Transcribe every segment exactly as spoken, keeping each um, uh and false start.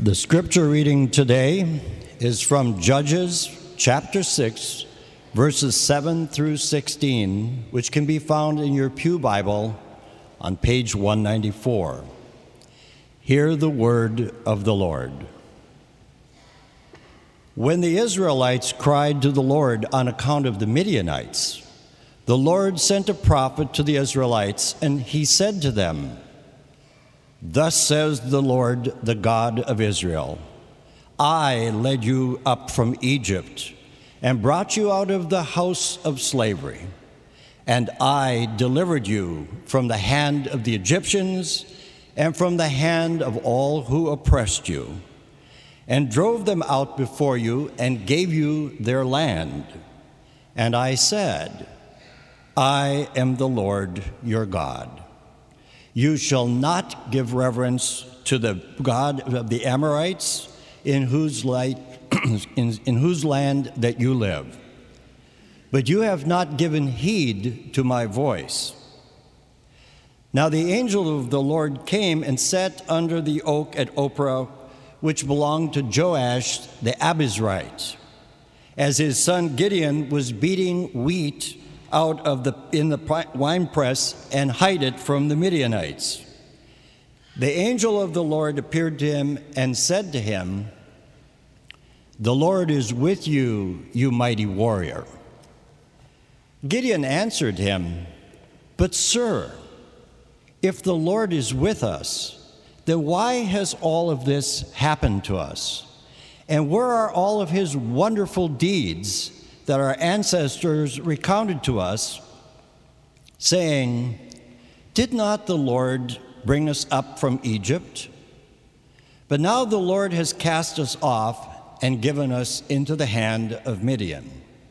The scripture reading today is from Judges chapter six, verses seven through sixteen, which can be found in your Pew Bible on page one ninety-four. Hear the word of the Lord. When the Israelites cried to the Lord on account of the Midianites, the Lord sent a prophet to the Israelites, and he said to them, "Thus says the Lord, the God of Israel, I led you up from Egypt and brought you out of the house of slavery, and I delivered you from the hand of the Egyptians and from the hand of all who oppressed you, and drove them out before you and gave you their land. And I said, I am the Lord your God. You shall not give reverence to the God of the Amorites, in whose, light, in, in whose land that you live. But you have not given heed to my voice." Now the angel of the Lord came and sat under the oak at Ophrah, which belonged to Joash the Abizrite, as his son Gideon was beating wheat out of the in the winepress and hide it from the Midianites. The angel of the Lord appeared to him and said to him, "The Lord is with you, you mighty warrior." Gideon answered him, "But sir, if the Lord is with us, then why has all of this happened to us? And where are all of his wonderful deeds that our ancestors recounted to us, saying, 'Did not the Lord bring us up from Egypt?' But now the Lord has cast us off and given us into the hand of Midian."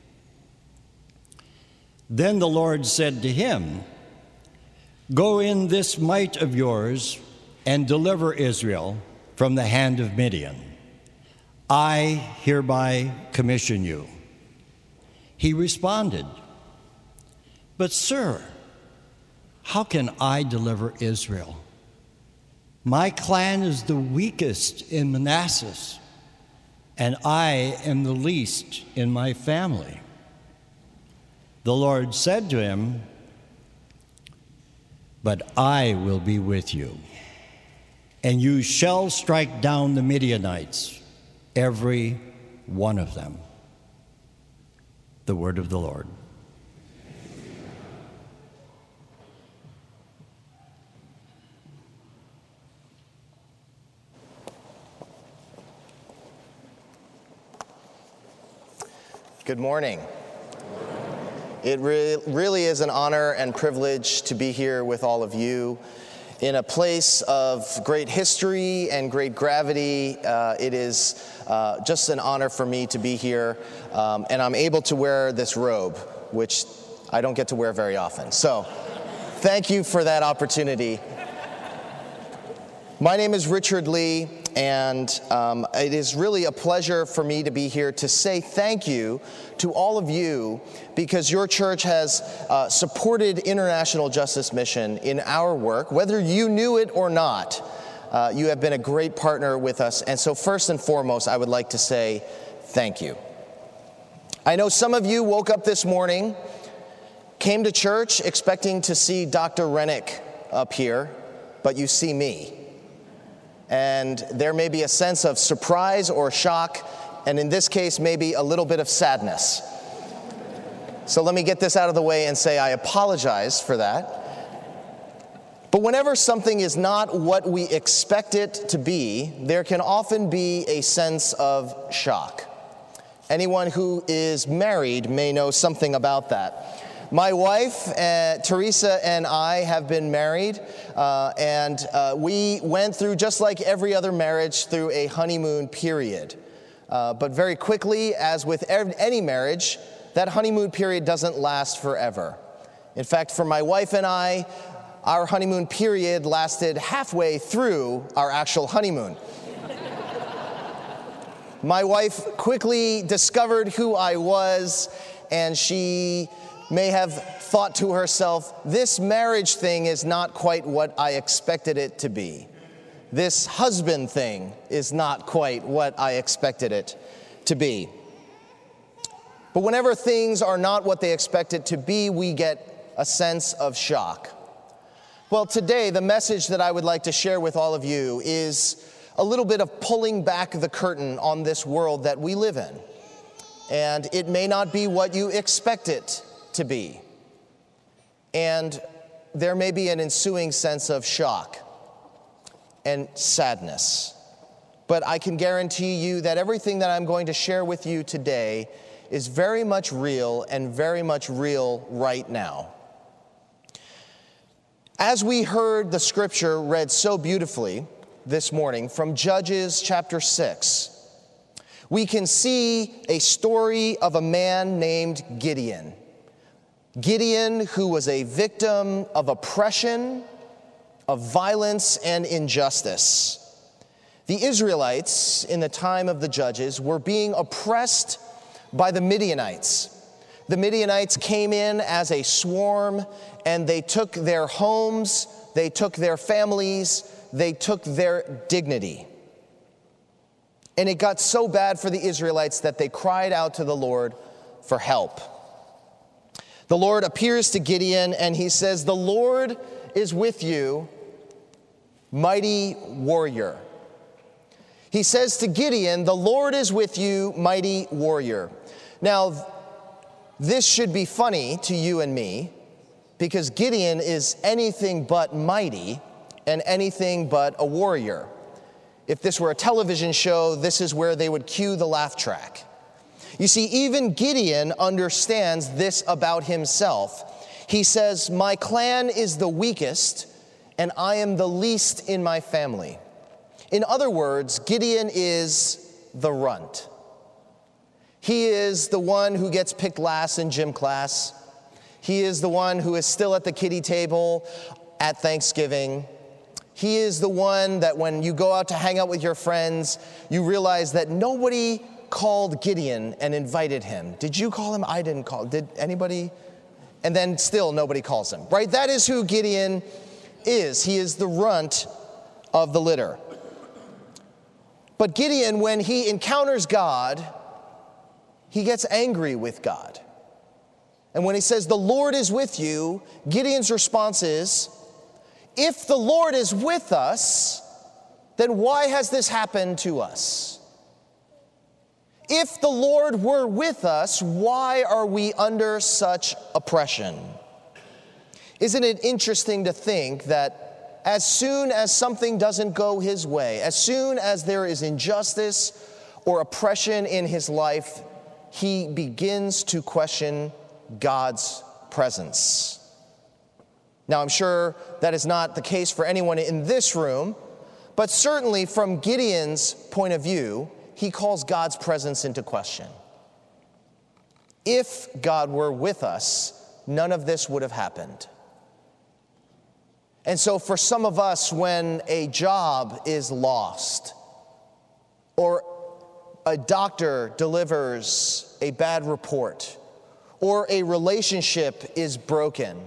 Then the Lord said to him, "Go in this might of yours and deliver Israel from the hand of Midian. I hereby commission you." He responded, "But sir, how can I deliver Israel? My clan is the weakest in Manasseh, and I am the least in my family." The Lord said to him, "But I will be with you, and you shall strike down the Midianites, every one of them." The word of the Lord. Good morning. It re- really is an honor and privilege to be here with all of you. In a place of great history and great gravity, uh, it is uh, just an honor for me to be here, um, and I'm able to wear this robe, which I don't get to wear very often. So, thank you for that opportunity. My name is Richard Lee, and um, it is really a pleasure for me to be here to say thank you to all of you, because your church has uh, supported International Justice Mission in our work, whether you knew it or not. Uh, you have been a great partner with us, and so first and foremost, I would like to say thank you. I know some of you woke up this morning, came to church expecting to see Doctor Rennick up here, but you see me. And there may be a sense of surprise or shock, and in this case, maybe a little bit of sadness. So let me get this out of the way and say I apologize for that. But whenever something is not what we expect it to be, there can often be a sense of shock. Anyone who is married may know something about that. My wife, uh, Teresa, and I have been married, uh, and uh, we went through, just like every other marriage, through a honeymoon period. Uh, but very quickly, as with any marriage, that honeymoon period doesn't last forever. In fact, for my wife and I, our honeymoon period lasted halfway through our actual honeymoon. My wife quickly discovered who I was, and she may have thought to herself, this marriage thing is not quite what I expected it to be. this husband thing is not quite what I expected it to be. But whenever things are not what they expect it to be, we get a sense of shock. Well, today, the message that I would like to share with all of you is a little bit of pulling back the curtain on this world that we live in. And it may not be what you expect it to be. And there may be an ensuing sense of shock and sadness. But I can guarantee you that everything that I'm going to share with you today is very much real and very much real right now. As we heard the scripture read so beautifully this morning from Judges chapter six, we can see a story of a man named Gideon. Gideon, who was a victim of oppression, of violence, and injustice. The Israelites, in the time of the Judges, were being oppressed by the Midianites. The Midianites came in as a swarm, and they took their homes, they took their families, they took their dignity. And it got so bad for the Israelites that they cried out to the Lord for help. The Lord appears to Gideon and he says, "The Lord is with you, mighty warrior." He says to Gideon, "The Lord is with you, mighty warrior." Now, this should be funny to you and me because Gideon is anything but mighty and anything but a warrior. If this were a television show, this is where they would cue the laugh track. You see, even Gideon understands this about himself. He says, "My clan is the weakest, and I am the least in my family." In other words, Gideon is the runt. He is the one who gets picked last in gym class. He is the one who is still at the kiddie table at Thanksgiving. He is the one that when you go out to hang out with your friends, you realize that nobody called Gideon and invited him. Did you call him? I didn't call. Did anybody? And then still nobody calls him, right? That is who Gideon is. He is the runt of the litter. But Gideon, when he encounters God, he gets angry with God. And when he says, "The Lord is with you," Gideon's response is, "If the Lord is with us, then why has this happened to us? If the Lord were with us, why are we under such oppression?" Isn't it interesting to think that as soon as something doesn't go his way, as soon as there is injustice or oppression in his life, he begins to question God's presence. Now, I'm sure that is not the case for anyone in this room, but certainly from Gideon's point of view, he calls God's presence into question. If God were with us, none of this would have happened. And so for some of us, when a job is lost, or a doctor delivers a bad report, or a relationship is broken,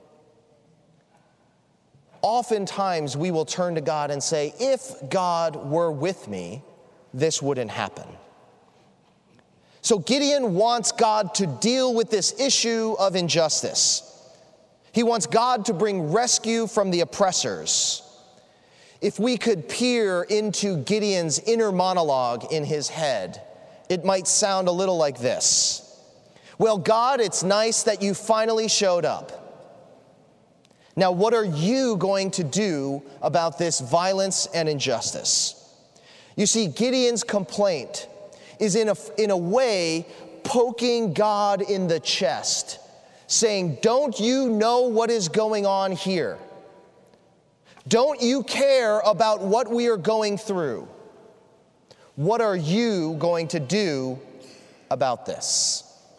oftentimes we will turn to God and say, "If God were with me, this wouldn't happen." So Gideon wants God to deal with this issue of injustice. He wants God to bring rescue from the oppressors. If we could peer into Gideon's inner monologue in his head, it might sound a little like this. "Well, God, it's nice that you finally showed up. Now, what are you going to do about this violence and injustice?" You see, Gideon's complaint is in a, in a way poking God in the chest, saying, "Don't you know what is going on here? Don't you care about what we are going through? What are you going to do about this?"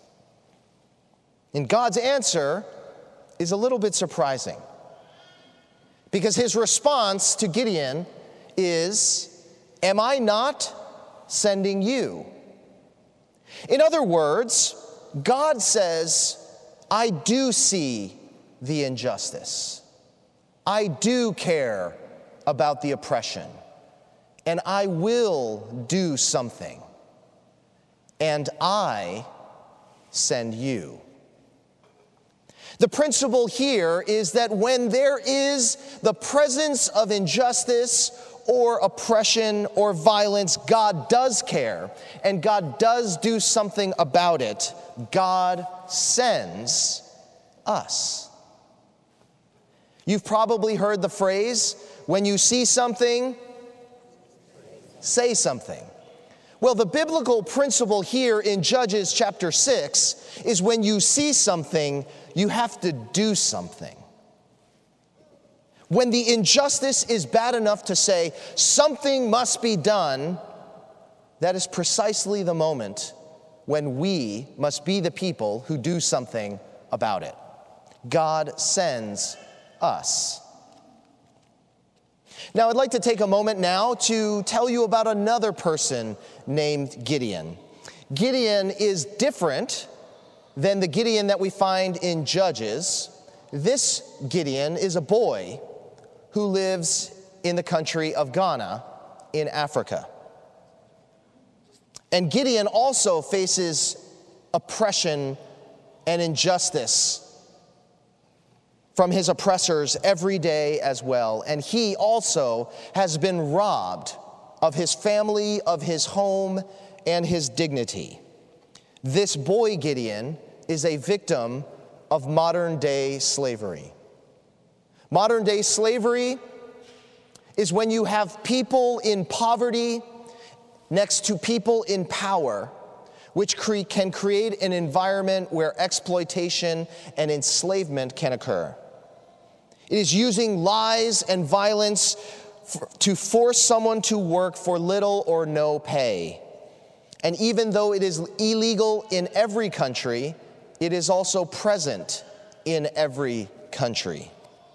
And God's answer is a little bit surprising, because his response to Gideon is, "Am I not sending you?" In other words, God says, "I do see the injustice. I do care about the oppression. and I will do something, and I send you. The principle here is that when there is the presence of injustice or oppression or violence, God does care, and God does do something about it. God sends us. You've probably heard the phrase, when you see something, say something. Well, the biblical principle here in Judges chapter six is when you see something, you have to do something. When the injustice is bad enough to say something must be done, that is precisely the moment when we must be the people who do something about it. God sends us. Now, I'd like to take a moment now to tell you about another person named Gideon. Gideon is different than the Gideon that we find in Judges. This Gideon is a boy who lives in the country of Ghana in Africa. And Gideon also faces oppression and injustice from his oppressors every day as well. And he also has been robbed of his family, of his home, and his dignity. This boy Gideon is a victim of modern-day slavery. Modern-day slavery is when you have people in poverty next to people in power, which cre- can create an environment where exploitation and enslavement can occur. It is using lies and violence f- to force someone to work for little or no pay. And even though it is illegal in every country, it is also present in every country.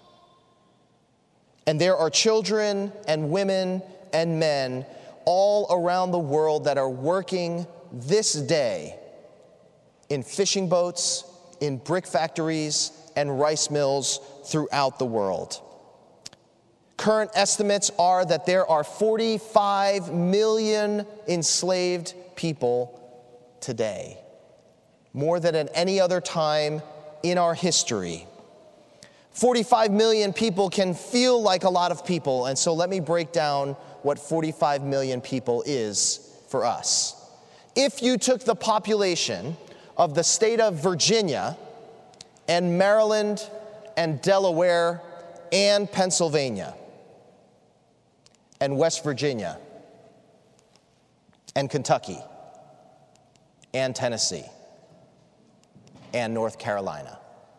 And there are children and women and men all around the world that are working this day in fishing boats, in brick factories, and rice mills throughout the world. Current estimates are that there are forty-five million enslaved people today, more than at any other time in our history. forty-five million people can feel like a lot of people, and so let me break down what forty-five million people is for us. If you took the population of the state of Virginia and Maryland and Delaware and Pennsylvania and West Virginia and Kentucky and Tennessee and North Carolina,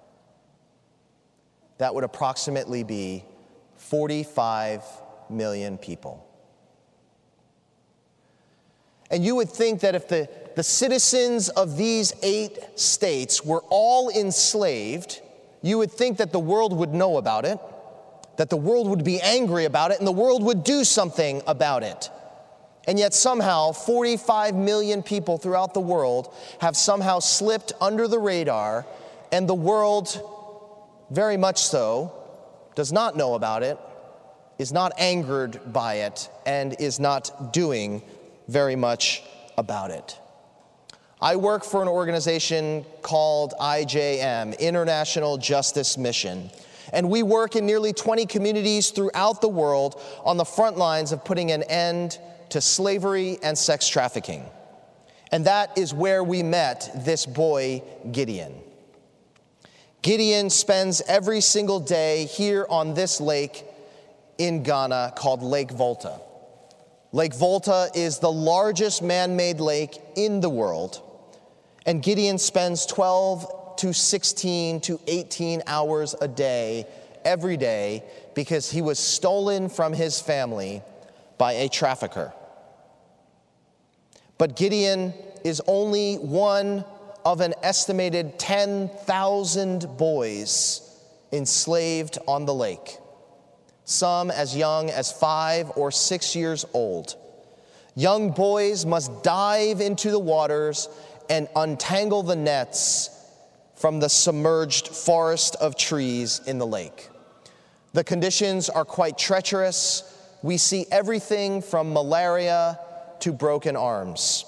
that would approximately be forty-five million people. And you would think that if the, the citizens of these eight states were all enslaved, you would think that the world would know about it, that the world would be angry about it, and the world would do something about it. And yet somehow forty-five million people throughout the world have somehow slipped under the radar, and the world, very much so, does not know about it, is not angered by it, and is not doing very much about it. I work for an organization called I J M, International Justice Mission, and we work in nearly twenty communities throughout the world on the front lines of putting an end to slavery and sex trafficking. And that is where we met this boy, Gideon. Gideon spends every single day here on this lake in Ghana called Lake Volta. Lake Volta is the largest man-made lake in the world, and Gideon spends twelve to sixteen to eighteen hours a day, every day, because he was stolen from his family by a trafficker. But Gideon is only one of an estimated ten thousand boys enslaved on the lake, some as young as five or six years old. Young boys must dive into the waters and untangle the nets from the submerged forest of trees in the lake. The conditions are quite treacherous, we see everything from malaria to broken arms.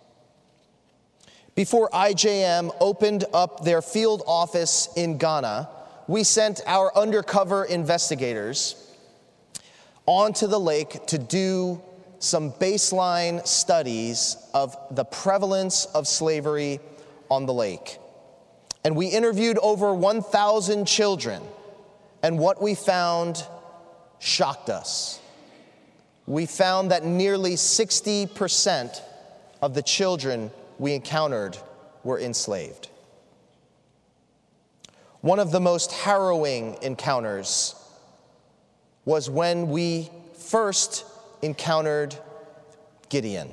Before I J M opened up their field office in Ghana, we sent our undercover investigators onto the lake to do some baseline studies of the prevalence of slavery on the lake. And we interviewed over one thousand children, and what we found shocked us. We found that nearly sixty percent of the children we encountered were enslaved. One of the most harrowing encounters was when we first encountered Gideon.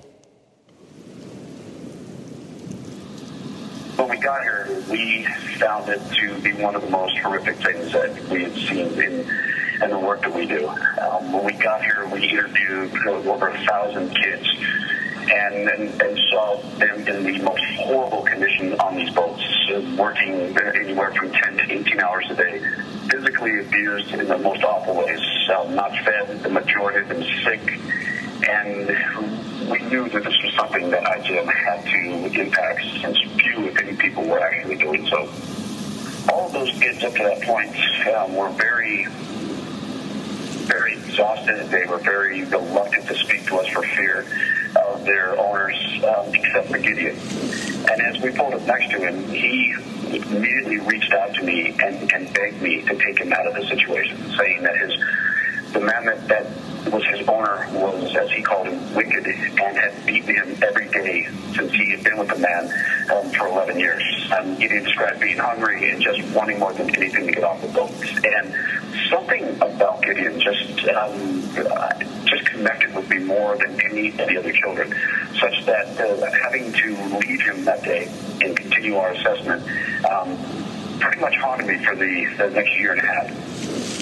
When we got here, we found it to be one of the most horrific things that we had seen in, in the work that we do. Um, when we got here, we interviewed over a thousand kids and, and, and saw them in the most horrible conditions on these boats, uh, working anywhere from ten to eighteen hours a day, physically abused in the most awful ways, uh, not fed, the majority of them sick. And we knew that this was something that I J M had to impact, since few, if any, people were actually doing so. All of those kids up to that point um, were very, very exhausted. They were very reluctant to speak to us for fear of their owners, um, except for Gideon. And as we pulled up next to him, he immediately reached out to me and, and begged me to take him out of the situation, saying that his the man that, that was his owner was, as he called him, wicked, and had beaten him every day since he had been with the man um, for eleven years. Um, he described being hungry and just wanting more than anything to get off the boat. And something about Gideon just um, uh, just connected with me more than any of the other children, such that uh, having to leave him that day and continue our assessment um, pretty much haunted me for the, the next year and a half.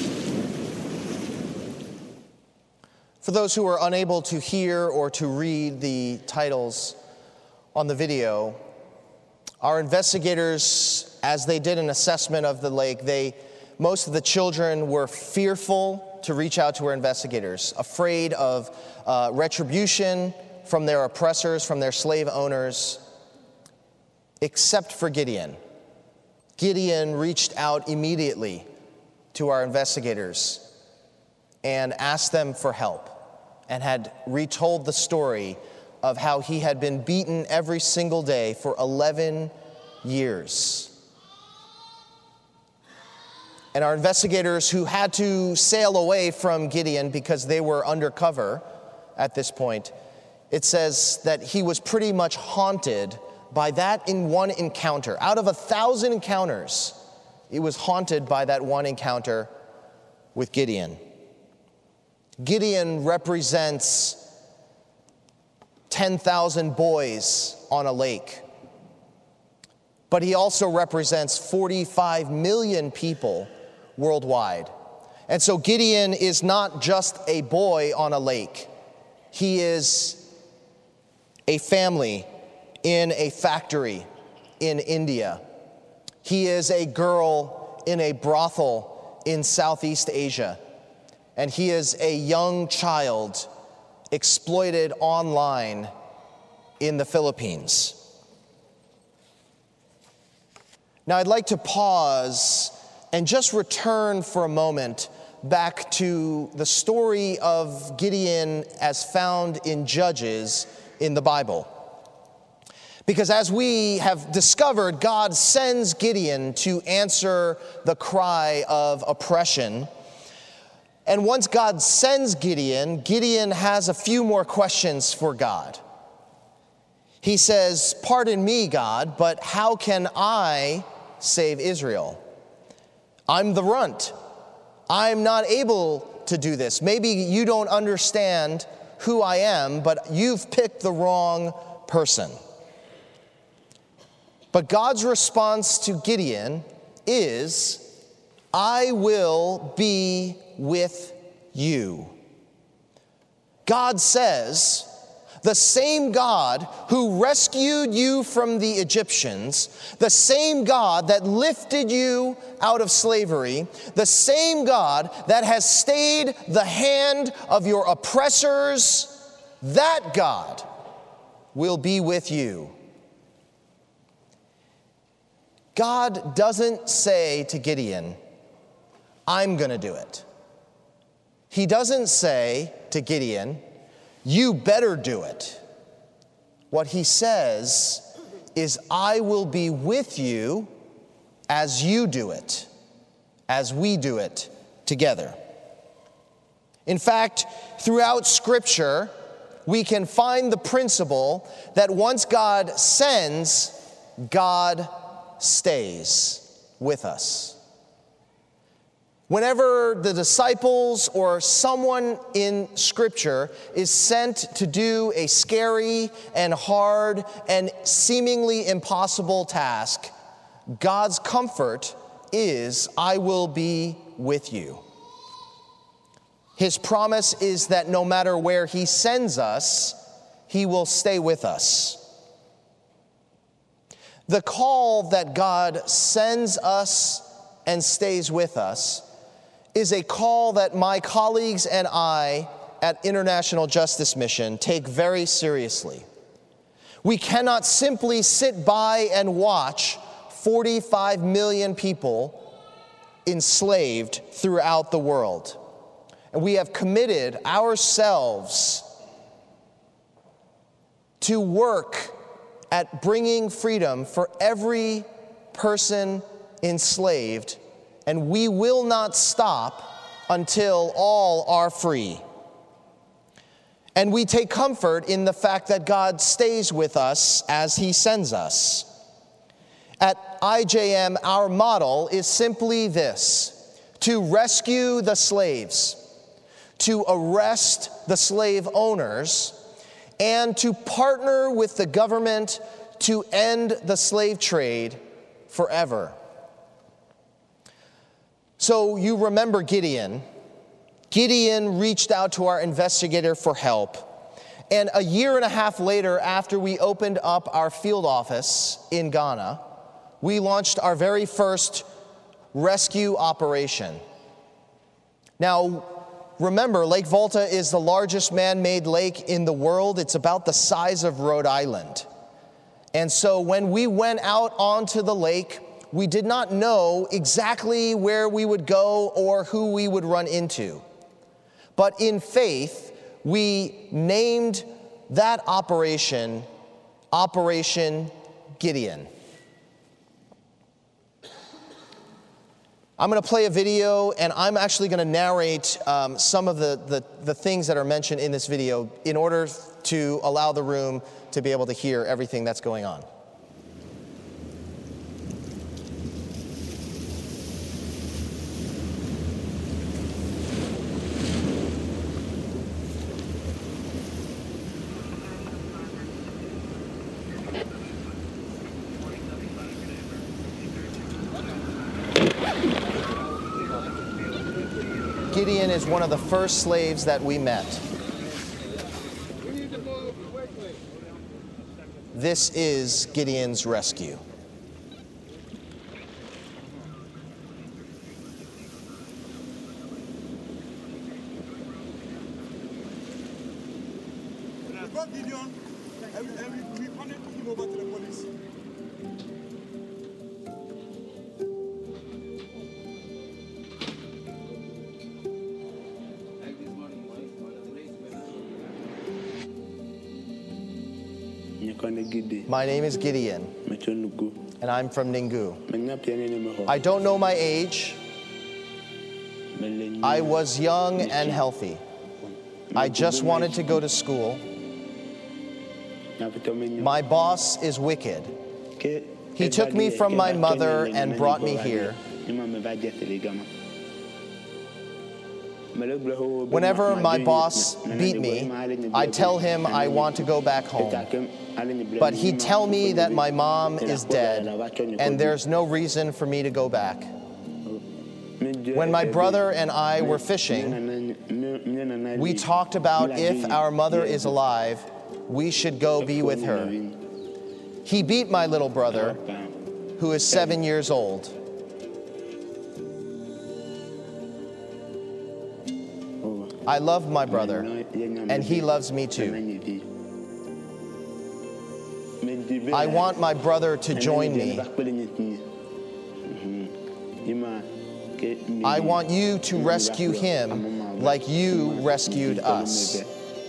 For those who are unable to hear or to read the titles on the video, our investigators, as they did an assessment of the lake, they most of the children were fearful to reach out to our investigators, afraid of uh, retribution from their oppressors, from their slave owners, except for Gideon. Gideon reached out immediately to our investigators and asked them for help, and had retold the story of how he had been beaten every single day for eleven years. And our investigators, who had to sail away from Gideon because they were undercover at this point, it says that he was pretty much haunted by that in one encounter. Out of a thousand encounters, he was haunted by that one encounter with Gideon. Gideon represents ten thousand boys on a lake, but he also represents forty-five million people worldwide. And so Gideon is not just a boy on a lake. He is a family in a factory in India. He is a girl in a brothel in Southeast Asia. And he is a young child exploited online in the Philippines. Now, I'd like to pause and just return for a moment back to the story of Gideon as found in Judges in the Bible. Because as we have discovered, God sends Gideon to answer the cry of oppression. And once God sends Gideon, Gideon has a few more questions for God. He says, "Pardon me, God, but how can I save Israel? I'm the runt. I'm not able to do this. Maybe you don't understand who I am, but you've picked the wrong person." But God's response to Gideon is, "I will be with you." God says The same God who rescued you from the Egyptians, the same God that lifted you out of slavery, the same God that has stayed the hand of your oppressors, that God will be with you. God doesn't say to Gideon, I'm going to do it. He doesn't say to Gideon, you better do it. What he says is, I will be with you as you do it, as we do it together. In fact, throughout Scripture, we can find the principle that once God sends, God stays with us. Whenever the disciples or someone in Scripture is sent to do a scary and hard and seemingly impossible task, God's comfort is, I will be with you. His promise is that no matter where he sends us, he will stay with us. The call that God sends us and stays with us is a call that my colleagues and I at International Justice Mission take very seriously. We cannot simply sit by and watch forty-five million people enslaved throughout the world. And we have committed ourselves to work at bringing freedom for every person enslaved, and we will not stop until all are free. And we take comfort in the fact that God stays with us as he sends us. At I J M, our model is simply this: to rescue the slaves, to arrest the slave owners, and to partner with the government to end the slave trade forever. So you remember Gideon. Gideon reached out to our investigator for help. And a year and a half later, after we opened up our field office in Ghana, we launched our very first rescue operation. Now, remember, Lake Volta is the largest man-made lake in the world. It's about the size of Rhode Island. And so when we went out onto the lake, we did not know exactly where we would go or who we would run into. But in faith, we named that operation Operation Gideon. I'm going to play a video, and I'm actually going to narrate um, some of the, the, the things that are mentioned in this video in order to allow the room to be able to hear everything that's going on. Gideon is one of the first slaves that we met. This is Gideon's rescue. Gideon, and we handed him over to the police. My name is Gideon, and I'm from Ningu. I don't know my age. I was young and healthy. I just wanted to go to school. My boss is wicked. He took me from my mother and brought me here. Whenever my boss beat me, I'd tell him I want to go back home. But he'd tell me that my mom is dead and there's no reason for me to go back. When my brother and I were fishing, we talked about if our mother is alive, we should go be with her. He beat my little brother, who is seven years old. I love my brother, and he loves me too. I want my brother to join me. I want you to rescue him like you rescued us.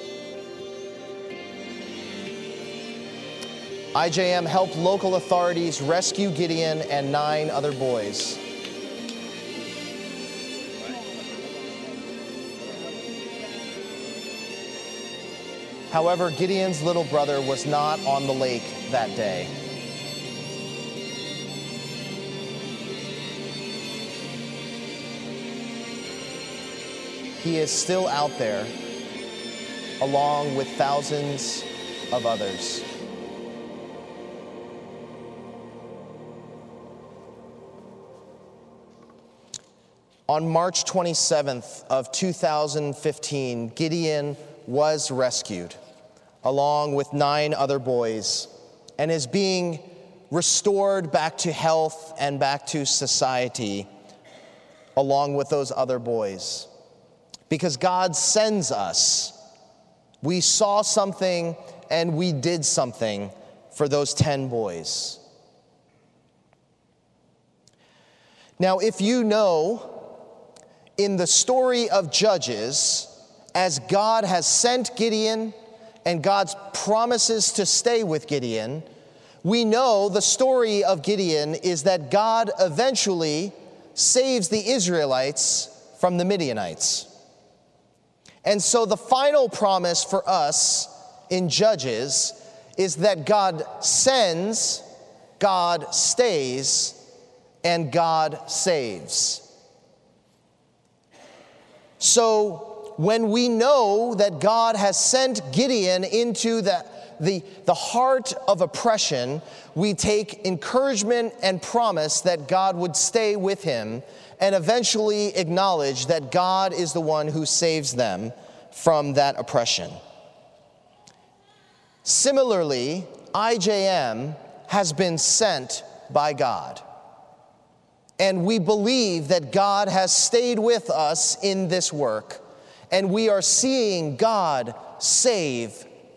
I J M helped local authorities rescue Gideon and nine other boys. However, Gideon's little brother was not on the lake that day. He is still out there, along with thousands of others. On March twenty-seventh of two thousand fifteen, Gideon was rescued, along with nine other boys, and is being restored back to health and back to society, along with those other boys. Because God sends us. We saw something and we did something for those ten boys. Now, if you know, in the story of Judges, as God has sent Gideon and God's promises to stay with Gideon, we know the story of Gideon is that God eventually saves the Israelites from the Midianites. And so the final promise for us in Judges is that God sends, God stays, and God saves. So when we know that God has sent Gideon into the, the, the heart of oppression, we take encouragement and promise that God would stay with him, and eventually acknowledge that God is the one who saves them from that oppression. Similarly, I J M has been sent by God. And we believe that God has stayed with us in this work, and we are seeing God save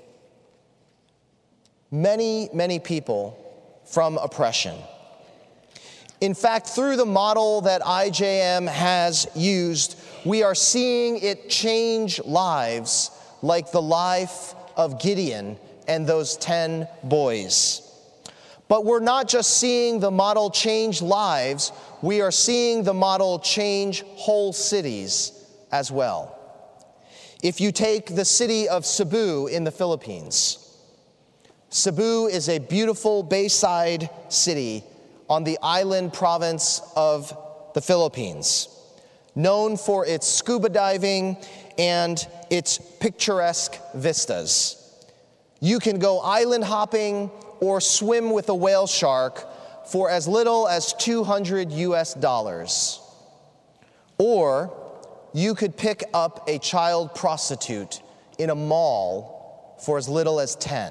many, many people from oppression. In fact, through the model that I J M has used, we are seeing it change lives like the life of Gideon and those ten boys. But we're not just seeing the model change lives, we are seeing the model change whole cities as well. If you take the city of Cebu in the Philippines, Cebu is a beautiful bayside city on the island province of the Philippines, known for its scuba diving and its picturesque vistas. You can go island hopping or swim with a whale shark for as little as two hundred U S dollars. Or you could pick up a child prostitute in a mall for as little as ten.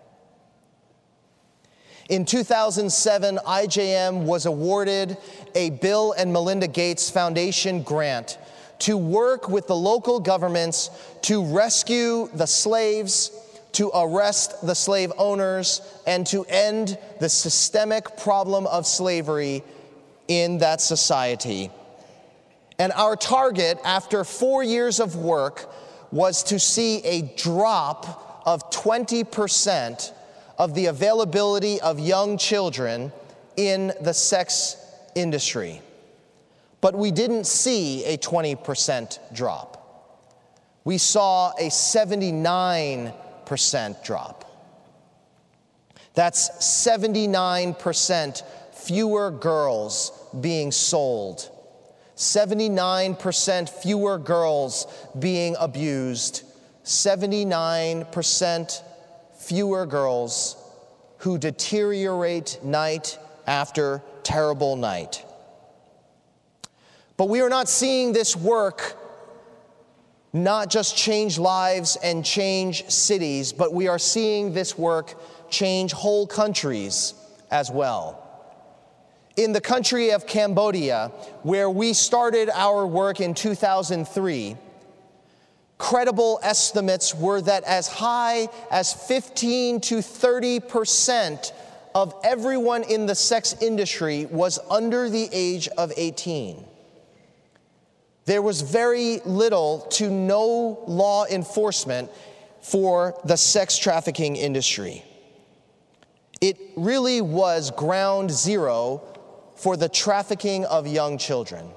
In two thousand seven, I J M was awarded a Bill and Melinda Gates Foundation grant to work with the local governments to rescue the slaves, to arrest the slave owners, and to end the systemic problem of slavery in that society. And our target, after four years of work, was to see a drop of twenty percent of the availability of young children in the sex industry. But we didn't see a twenty percent drop. We saw a seventy-nine percent drop. That's seventy-nine percent fewer girls being sold, seventy-nine percent fewer girls being abused, seventy-nine percent fewer girls who deteriorate night after terrible night. But we are not seeing this work not just change lives and change cities, but we are seeing this work change whole countries as well. In the country of Cambodia, where we started our work in two thousand three, credible estimates were that as high as fifteen to thirty percent of everyone in the sex industry was under the age of eighteen. There was very little to no law enforcement for the sex trafficking industry. It really was ground zero for the trafficking of young children.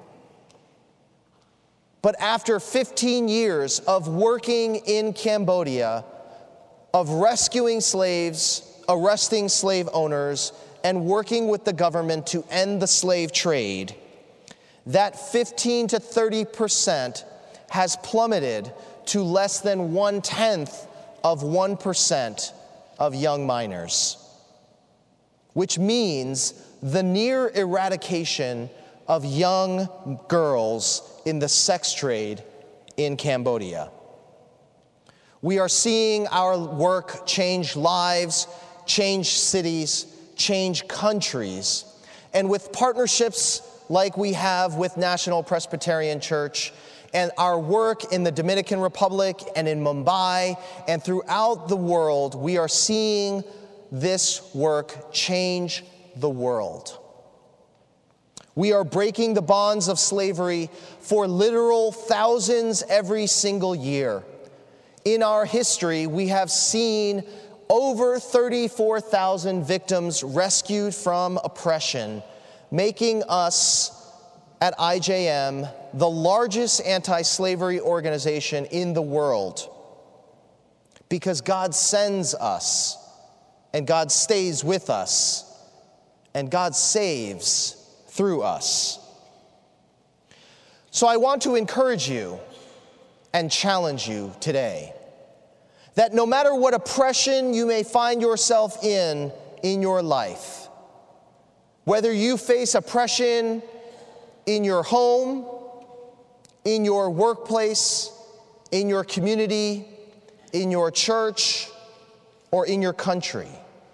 But after fifteen years of working in Cambodia, of rescuing slaves, arresting slave owners, and working with the government to end the slave trade, that fifteen to thirty percent has plummeted to less than one-tenth of one percent of young minors, which means the near eradication of young girls in the sex trade in Cambodia. We are seeing our work change lives, change cities, change countries, and with partnerships like we have with National Presbyterian Church and our work in the Dominican Republic and in Mumbai and throughout the world, we are seeing this work change the world. We are breaking the bonds of slavery for literal thousands every single year. In our history, we have seen over thirty-four thousand victims rescued from oppression, making us at I J M the largest anti-slavery organization in the world, because God sends us, and God stays with us, and God saves through us. So I want to encourage you and challenge you today that no matter what oppression you may find yourself in in your life, whether you face oppression in your home, in your workplace, in your community, in your church, or in your country,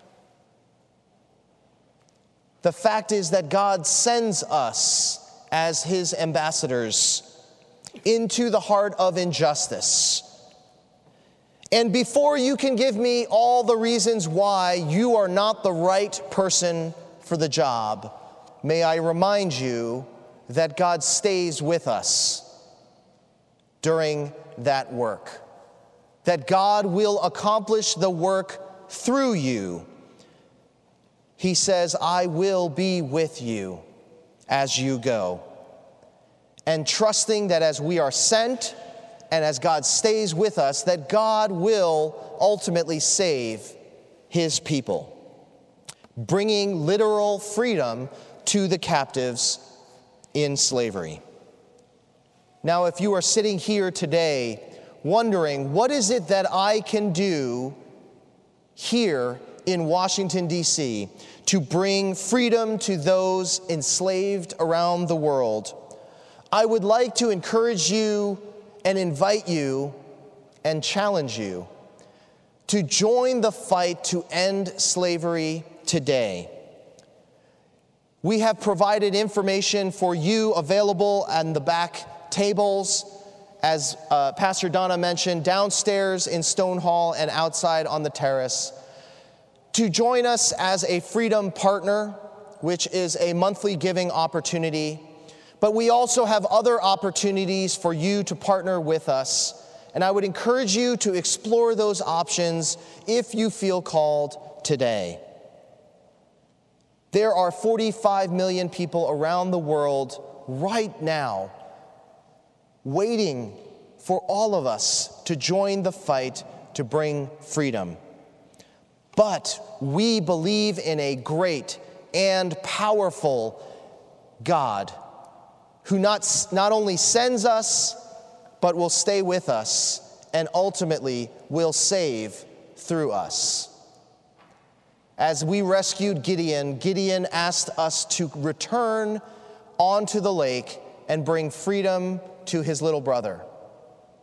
the fact is that God sends us as His ambassadors into the heart of injustice. And before you can give me all the reasons why you are not the right person for the job, may I remind you that God stays with us during that work, that God will accomplish the work through you. He says, I will be with you as you go. And trusting that as we are sent and as God stays with us, that God will ultimately save His people, bringing literal freedom to the captives in slavery. Now, if you are sitting here today wondering, what is it that I can do here in Washington, D C to bring freedom to those enslaved around the world, I would like to encourage you and invite you and challenge you to join the fight to end slavery today. We have provided information for you available on the back tables, as uh, Pastor Donna mentioned, downstairs in Stone Hall and outside on the terrace, to join us as a Freedom Partner, which is a monthly giving opportunity. But we also have other opportunities for you to partner with us. And I would encourage you to explore those options if you feel called today. There are forty-five million people around the world right now waiting for all of us to join the fight to bring freedom. But we believe in a great and powerful God who not, not only sends us, but will stay with us and ultimately will save through us. As we rescued Gideon, Gideon asked us to return onto the lake and bring freedom to his little brother.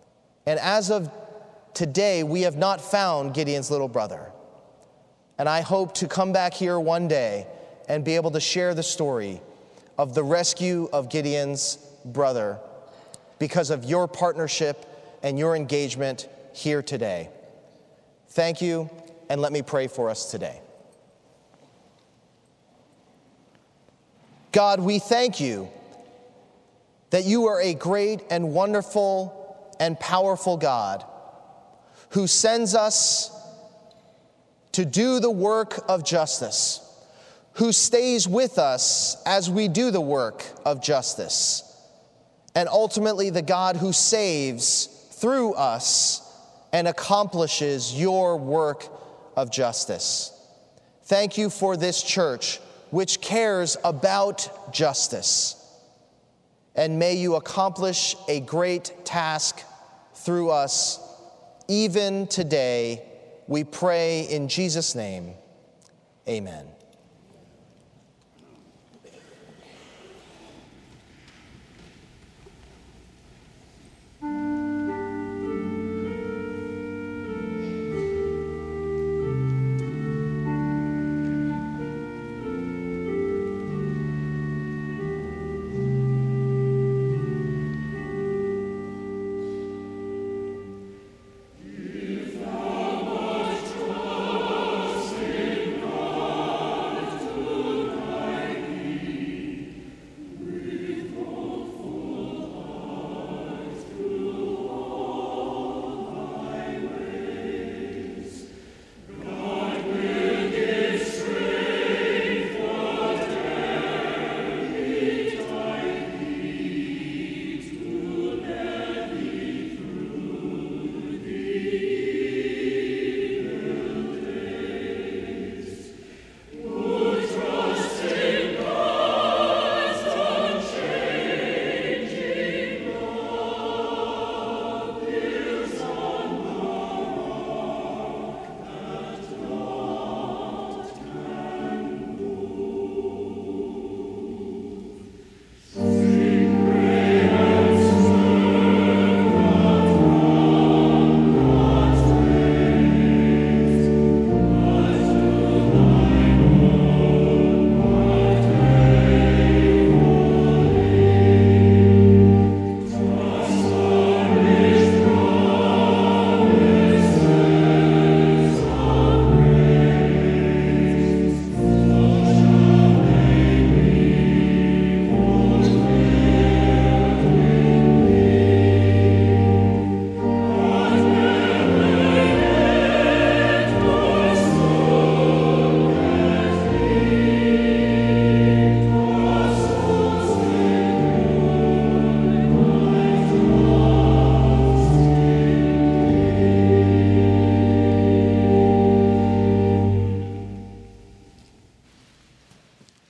And as of today, we have not found Gideon's little brother. And I hope to come back here one day and be able to share the story of the rescue of Gideon's brother because of your partnership and your engagement here today. Thank you, and let me pray for us today. God, we thank you that you are a great and wonderful and powerful God who sends us to do the work of justice, who stays with us as we do the work of justice, and ultimately the God who saves through us and accomplishes your work of justice. Thank you for this church which cares about justice. And may you accomplish a great task through us even today. We pray in Jesus' name. Amen.